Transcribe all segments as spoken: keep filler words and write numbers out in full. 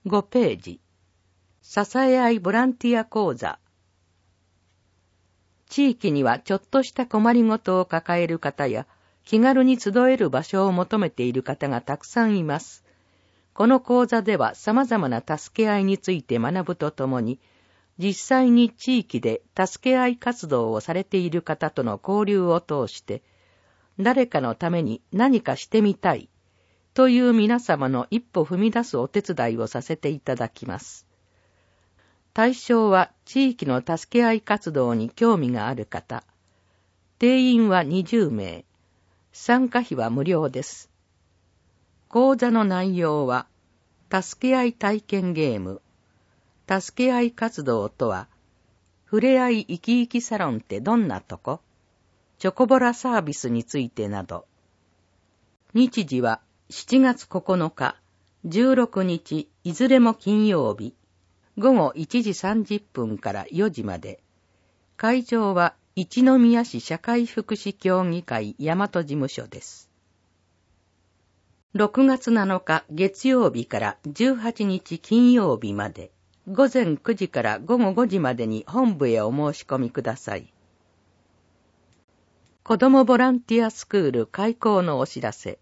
ごページ。支え合いボランティア講座。地域にはちょっとした困りごとを抱える方や、気軽に集える場所を求めている方がたくさんいます。この講座では様々な助け合いについて学ぶとともに、実際に地域で助け合い活動をされている方との交流を通して、誰かのために何かしてみたいという皆様の一歩踏み出すお手伝いをさせていただきます。対象は地域の助け合い活動に興味がある方。定員はにじゅうめい。参加費は無料です。講座の内容は、助け合い体験ゲーム、助け合い活動とは、ふれあい生き生きサロンってどんなとこ？チョコボラサービスについてなど。日時はしちがつここのか、じゅうろくにち、いずれも金曜日、ごごいちじさんじゅっぷんからよじまで。会場は一宮市社会福祉協議会大和事務所です。ろくがつなのか月曜日からじゅうはちにち金曜日まで、ごぜんくじからごごごじまでに本部へお申し込みください。子どもボランティアスクール開校のお知らせ。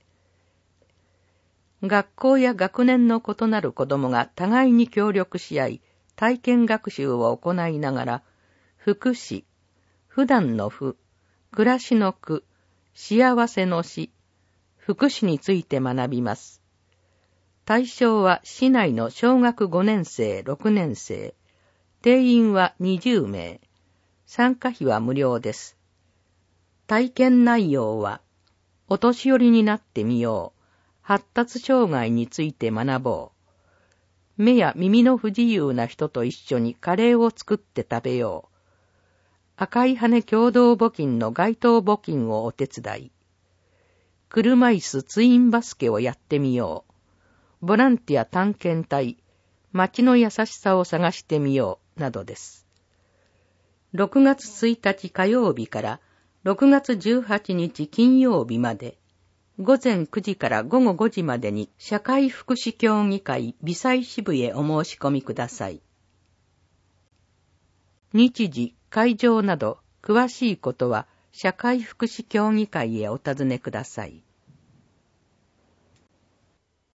学校や学年の異なる子どもが互いに協力し合い、体験学習を行いながら、福祉、普段の福、暮らしの苦、幸せの死、福祉について学びます。対象は市内の小学ごねんせい、ろくねんせい。定員はにじゅうめい。参加費は無料です。体験内容は、お年寄りになってみよう。発達障害について学ぼう。目や耳の不自由な人と一緒にカレーを作って食べよう。赤い羽共同募金の街頭募金をお手伝い。車椅子ツインバスケをやってみよう。ボランティア探検隊、街の優しさを探してみよう、などです。ろくがつついたち火曜日からろくがつじゅうはちにち金曜日まで、ごぜんくじからごごごじまでに社会福祉協議会微細支部へお申し込みください。日時、会場など詳しいことは社会福祉協議会へお尋ねください。